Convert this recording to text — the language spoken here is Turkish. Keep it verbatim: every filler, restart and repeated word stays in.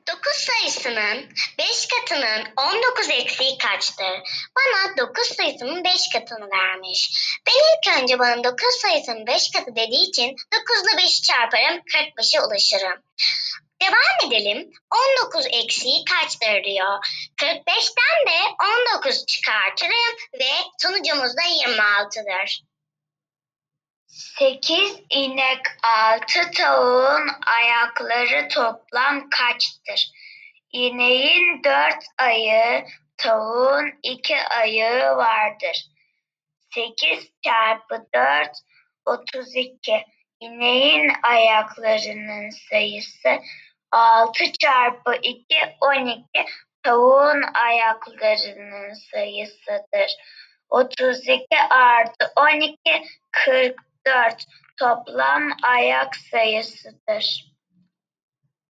dokuz sayısının beş katının on dokuz eksiği kaçtır? Bana dokuz sayısının beş katını vermiş. Ben ilk önce bana dokuz sayısının beş katı dediği için dokuz ile beşi çarparım, kırk beşe ulaşırım. Devam edelim. on dokuz eksiği kaçtır diyor. kırk beşten de on dokuz çıkartırım ve sonucumuz da yirmi altıdır. Sekiz inek altı tavuğun ayakları toplam kaçtır? İneğin dört ayağı, tavuğun iki ayağı vardır. Sekiz çarpı dört, otuz iki. İneğin ayaklarının sayısı altı çarpı iki, on iki. Tavuğun ayaklarının sayısıdır. otuz iki artı on iki, kırk dört. Toplam ayak sayısıdır.